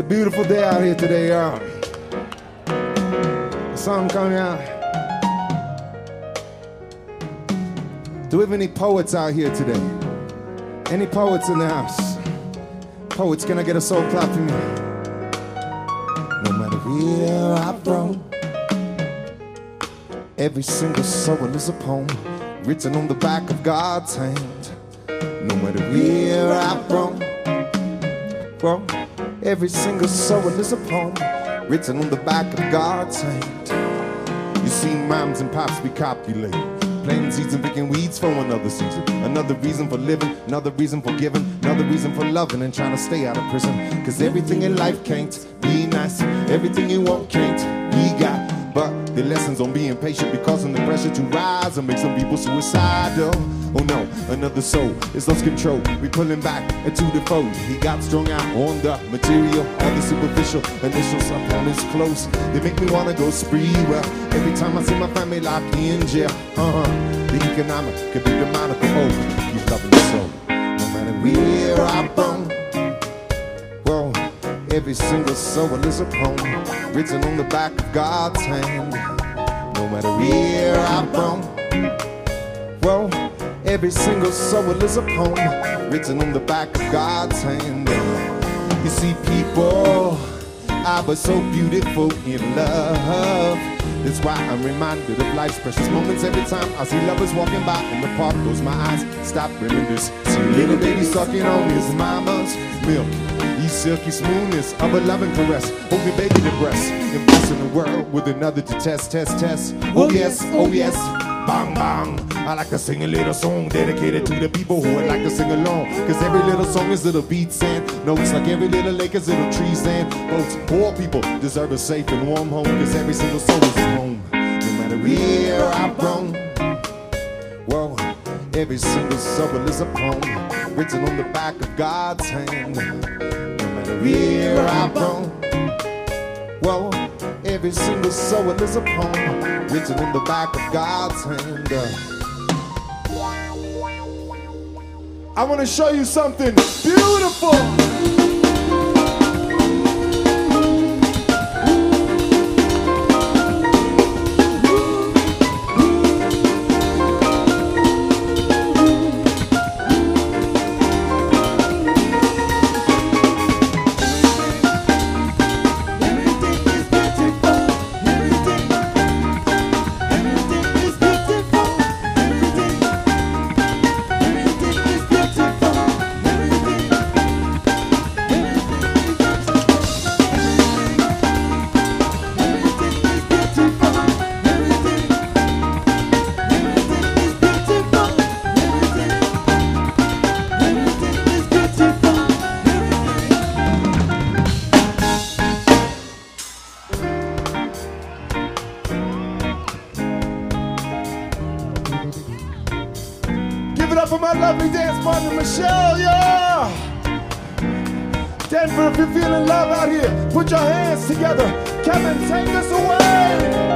a beautiful day out here today, y'all. The sun coming out. Do we have any poets out here today? Any poets in the house? Poets, can I get a soul clap for me? No matter where I'm from, every single soul is a poem written on the back of God's hand. No matter where I'm from, well, every single soul is a poem written on the back of God's hand. You see moms and pops be copulating, planting seeds and picking weeds for another season. Another reason for living, another reason for giving, another reason for loving and trying to stay out of prison. Cause everything in life can't be nice, everything you want can't be got. But the lessons on being patient be causing the pressure to rise and make some people suicidal. Oh no, another soul is lost control. We pulling back into the fold. He got strung out on the material, on the superficial. Initials up on his clothes, they make me wanna go spree. Well, every time I see my family locked in jail, the economic could be demonical. Oh, keep loving the soul, no matter where I'm from. Well, every single soul is a poem written on the back of God's hand. No matter where I'm from, well, every single soul is a poem written on the back of God's hand. You see, people are but so beautiful in love. That's why I'm reminded of life's precious moments every time I see lovers walking by in the park. Close my eyes, stop reminisce. See a little baby sucking on his mama's milk. He's silky smoothness of a loving caress. Hold your baby to breast. Impressing the world with another to test. Oh yes, oh yes. Bang, bang. I like to sing a little song dedicated to the people who would like to sing along. Cause every little song is little beats and notes, like every little lake is little trees and boats. Poor people deserve a safe and warm home, cause every single soul is home. No matter where I'm from, well, every single soul is a poem written on the back of God's hand. No matter where I'm from, well, every single soul is a poem written on the back of God's hand. I want to show you something beautiful. For my lovely dance partner, Michelle, yeah! Denver, if you're feeling love out here, put your hands together. Kevin, take us away!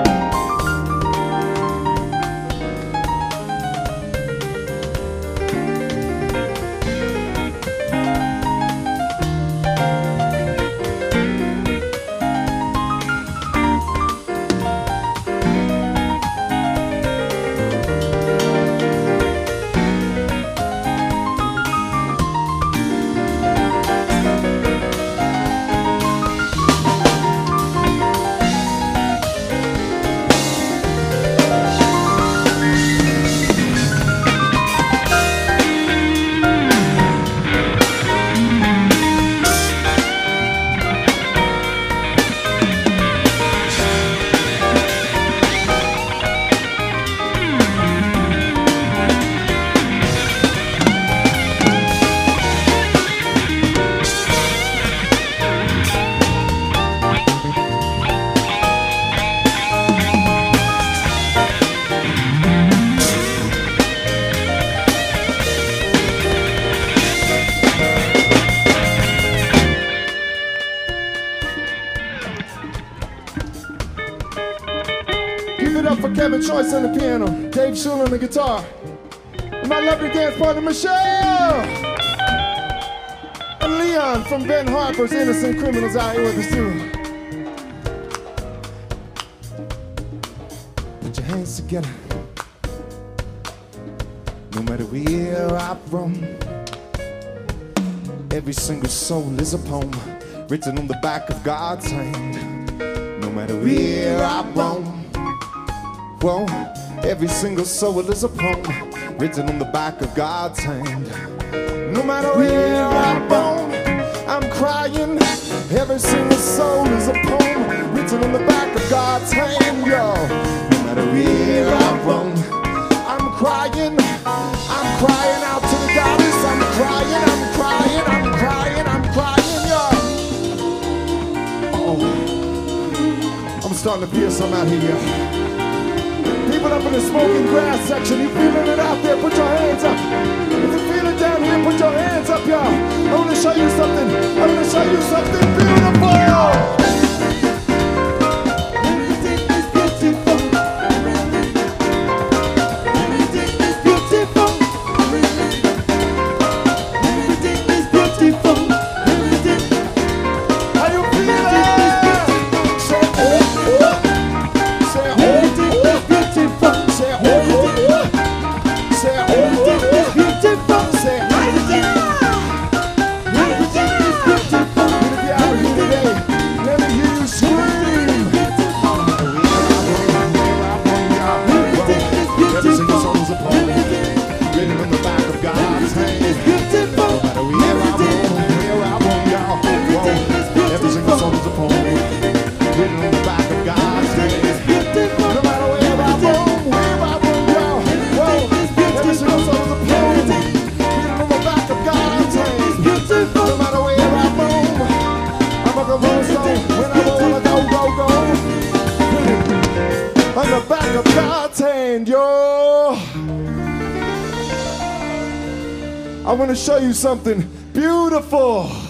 Up for Kevin Choice on the piano, Dave Schuler on the guitar, and my lovely dance partner Michelle, and Leah Leon from Ben Harper's Innocent Criminals out here with us too. Put your hands together. No matter where I'm from, every single soul is a poem written on the back of God's hand. No matter where I roam, whoa, every single soul is a poem written on the back of God's hand. No matter where I roam, I'm crying. Every single soul is a poem written on the back of God's hand, yo. No matter where I roam, I'm crying. I'm crying out to the goddess. I'm crying, I'm crying, I'm crying, I'm crying, yo. Oh, I'm starting to feel something out here. People up in the smoking grass section, you feeling it out there? Put your hands up. If you feel it down here, put your hands up, y'all. I want to show you something. I want to show you something beautiful. On the back of God's hand, yo. I want to show you something beautiful.